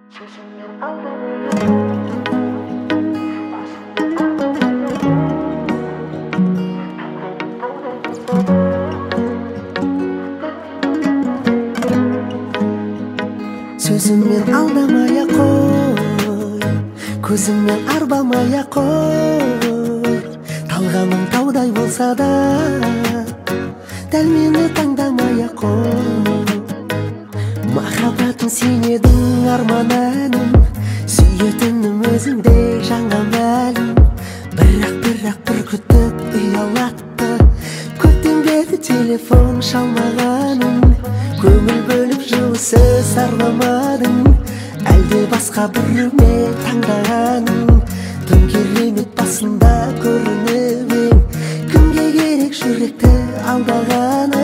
Сөзіммен алдамай қой, көзіммен арбамай қой. Талғамың таудай болса да, дәл мені таңдамай қой. Махаббатым сен едің, арман әнім, сүйетінім өзіңдей жаңа мәлім. Бірақ бір күтіп ұялатты, көптен бері телефон шалмағаным. Көңіл бөліп жылы сөз арламадың, әлде басқа біреумен таңдағаның. Төңкерілмек басында көрініп ең, кімге керек жүректі алдағаны.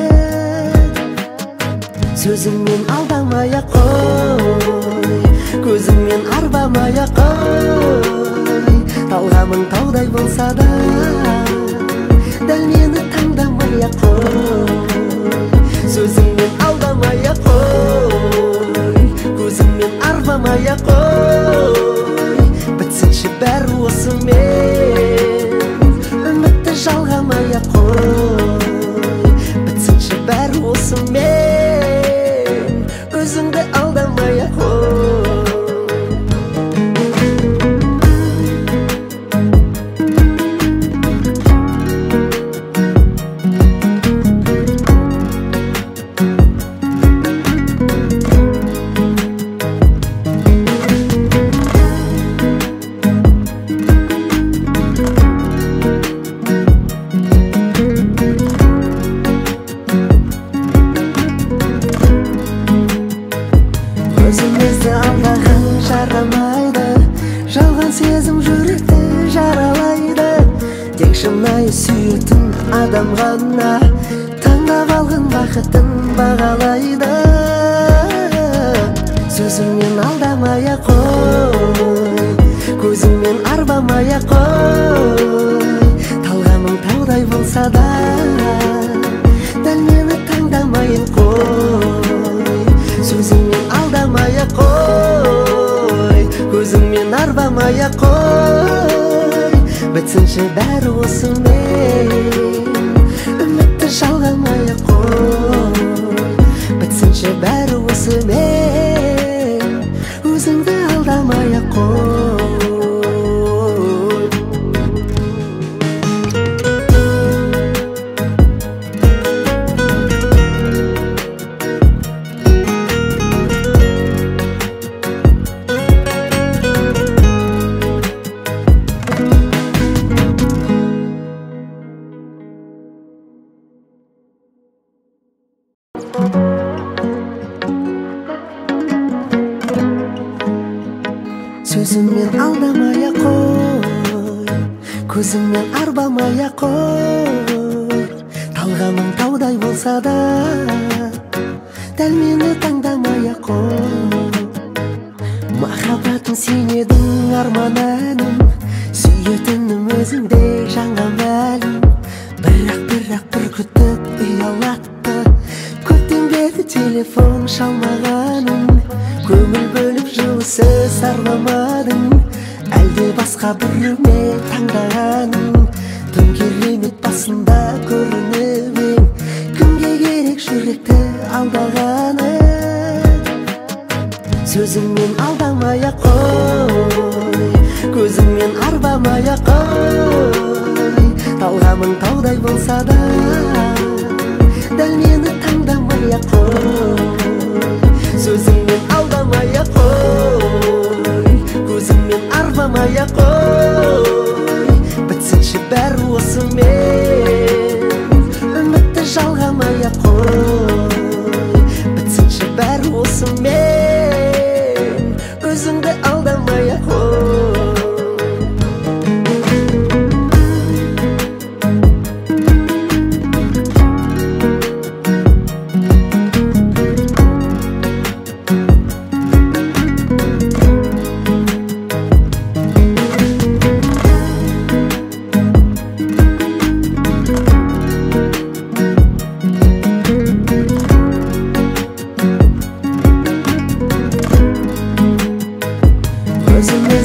Сөзіңмен алдамай қой, көзіңмен арбамай қой. Талғамың таудай болса да, дәл мені таңдамай қой. Сөзіңмен алдамай қой, көзіңмен арбамай қой. Бітсінші бәрі осымен, үмітті жалғамай қой. Бітсінші бәрі осымен, өзіңді алдамай қой. Өзімізді алдаған жарамайды, жалған сезім жүректі жаралайды. Тек шынайы сүйетін адам ғана таңдап алған бақытын бағалайды. Сөзіңмен алдамай қой, көзіңмен арбамай қой. Талғамың таудай болса да, дәл мені таңдамай қой. Сөзіңмен алдамай қой, көзіңмен арбамай қой. Бітсінші бәрі осымен, үмітті жалғамай қой. Бітсінші бәрі осымен, өзіңді алдамай қой. Сөзіңмен алдамай қой, көзіңмен арбамай қой. Талғамың таудай болса да, дәл мені таңдамай қой. Махаббатым сен едің, арман әнім, сүйетінім өзіңдей жаңа мәлім. Бірақ бір күтіп ұялатты, көптен бері телефон шалмағаным. Көңіл бөліп жылы сөз арламадың, әлде басқа біреумен таңдағаның. Төңкерілмек басында көрініп ең, кімге керек жүректі алдағаны. Сөзіңмен алдамай қой, көзіңмен арбамай қой. Талғамың таудай болса да, дәл мені таңдамай қой. Сөзіңмен алдамай қой, көзіңмен арбамай қой. Бітсінші бәрі осымен, үмітті жалғамай қой. Бітсінші бәрі осымен, өзіңді алдамай қой.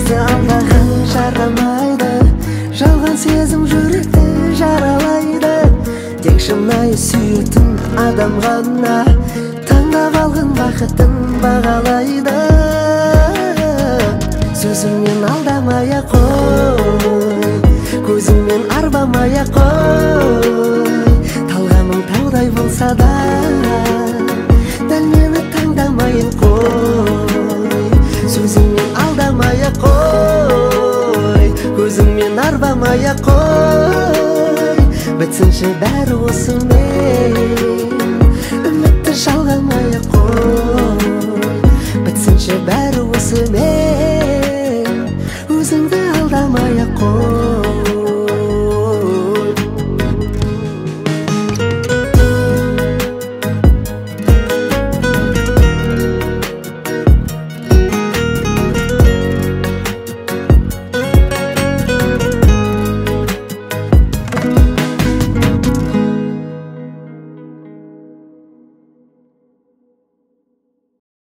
өзіңді алдаған жарамайды, жалған сезім жүректі жаралайды. Тек шынайы сүйетін адам ғана таңдап алған бақытын бағалайды. Сөзіңмен алдамай-ақ қой, көзіңмен арбамай-ақ қой. Талғамың таудай болса да дәл мені таңдамай-ақ қой. Сөзіңмен алдамай-ақ қой, көзіңмен арбамай-ақ қой. Бітсінші бәрі осымен.